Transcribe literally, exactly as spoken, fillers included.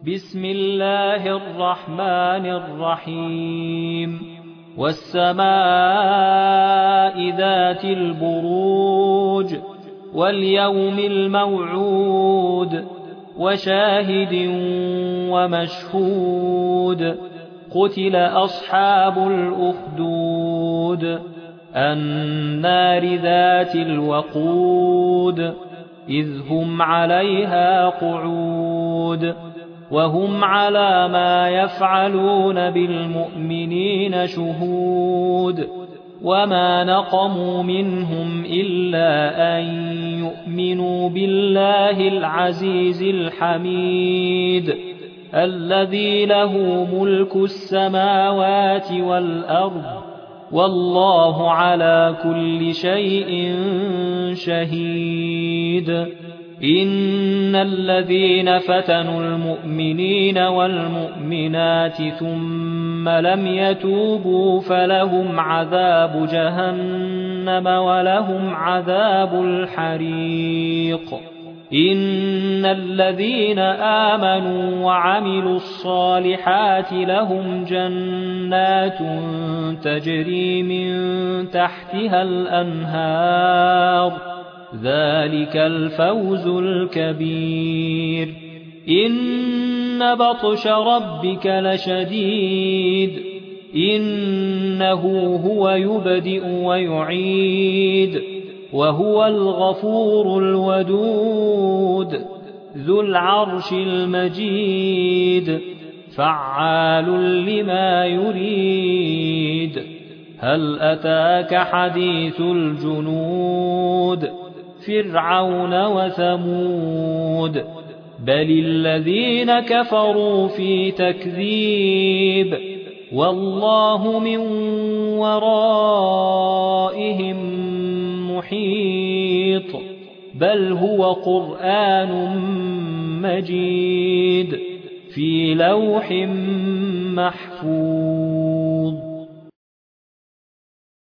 بسم الله الرحمن الرحيم والسماء ذات البروج واليوم الموعود وشاهد ومشهود قتل أصحاب الأخدود النار ذات الوقود إذ هم عليها قعود وهم على ما يفعلون بالمؤمنين شهود وما نقموا منهم إلا أن يؤمنوا بالله العزيز الحميد الذي له ملك السماوات والأرض والله على كل شيء شهيد إن الذين فتنوا المؤمنين والمؤمنات ثم لم يتوبوا فلهم عذاب جهنم ولهم عذاب الحريق إن الذين آمنوا وعملوا الصالحات لهم جنات تجري من تحتها الأنهار ذلك الفوز الكبير إن بطش ربك لشديد إنه هو يبدئ ويعيد وهو الغفور الودود ذو العرش المجيد فعال لما يريد هل أتاك حديث الجنود فرعون وثمود بل الذين كفروا في تكذيب والله من ورائهم محيط بل هو قرآن مجيد في لوح محفوظ.